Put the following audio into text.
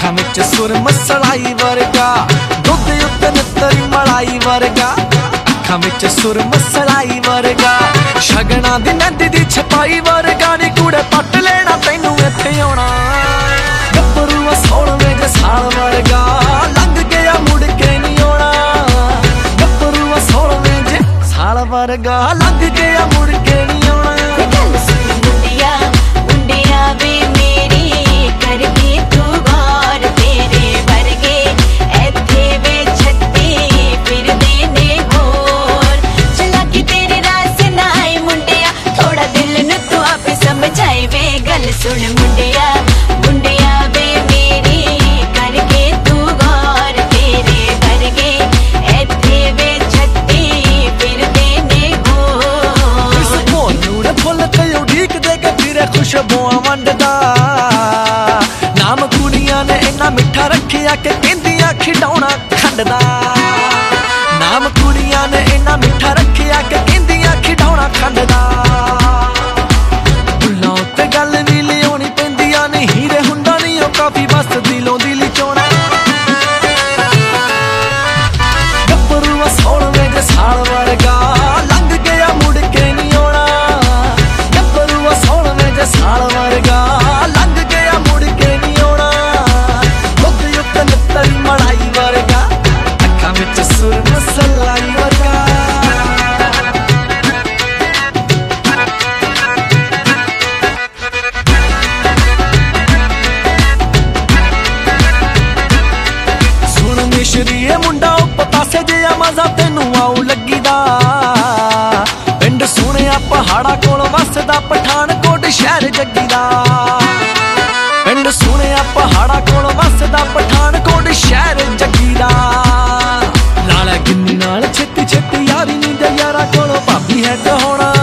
ਅੱਖਾਂ ਵਿੱਚ ਸੁਰ ਮਸਲਾਈ ਵਰਗਾ, ਦੁੱਧ ਉੱਤੇ ਨਿੱਤਰੀ ਮਲਾਈ ਵਰਗਾ, ਅੱਖਾਂ ਵਿੱਚ ਸੁਰ ਮਸਲਾਈ ਵਰਗਾ, ਸ਼ਗਨਾਂ ਦੀ ਮਹਿੰਦੀ ਦੀ ਛਪਾਈ ਵਰਗਾ ਨੀ ਕੂੜੇ ਪੱਟ ਲੈਣਾ ਤੈਨੂੰ ਇੱਥੇ ਆਉਣਾ। ਗੱਭਰੂ 16ਵੇਂ ਸਾਲ ਵਰਗਾ, ਲੰਘ ਗਿਆ ਮੁੜ ਕੇ ਨੀ ਆਉਣਾ। ਗੱਭਰੂ 16ਵੇਂ ਸਾਲ ਵਰਗਾ, ਲੰਘ ਗਿਆ ਮੁੜ ਕੇ ਨੀ ਆਉਣਾ। सुन मुंडिया मुंडिया वे मेरी करके तू गौर, तेरे वर्गे इत्थे वे छत्ती फिरदे ने होर। इस मोनू ने फुल ते उड़ीक दे के फिरे खुशबुआं वंडदा, नाम कुड़ियां ने इन्ना मिठा रखिया के कहंदियां खिडौना खंडदा। नाम कुड़ियां ने इन्ना मिठा रखिया के कहंदियां खिडौना खंडदा। काफी बस दिलों दिली चोना। गब्बरू 16ਵੇਂ साल वर्गा, लंघ गया मुड़ के नहीं आना। गब्बरू 16ਵੇਂ साल वर्गा, लंघ गया मुड़ के नहीं आना। दुੱਧ ਉੱਤੇ ਨਿੱਤਰੀ ਮਲਾਈ वर्गा, ਅੱਖਾਂ ਵਿੱਚ ਸੁਰ ਮਸਲਾਈ वर्गा। ਮਿਸ਼ਰੀਏ ਮੁੰਡਾ ਉਹ ਪਤਾਸੇ ਜਿਹਾ ਮਜ਼ਾ ਤੈਨੂੰ ਆਉ ਲੱਗੀਦਾ। ਪਿੰਡ ਸੁਣਿਆ ਪਹਾੜਾ ਕੋਲ ਵਸਦਾ, ਪਠਾਨਕੋਟ ਸ਼ਹਿਰ ਜੱਗੀ ਦਾ। ਪਿੰਡ ਸੁਣਿਆ ਪਹਾੜਾ ਕੋਲ ਵਸਦਾ, ਪਠਾਨਕੋਟ ਸ਼ਹਿਰ ਜੱਗੀ ਦਾ। ਨਾਲ ਗਿੰਨੀ ਨਾਲ ਛੇਤੀ ਛੇਤੀ ਯਾਰੀ ਨੀ ਦੇ ਯਾਰਾ ਕੋਲੋਂ ਭਾਬੀ ਹੈ ਕਹਾਉਣਾ।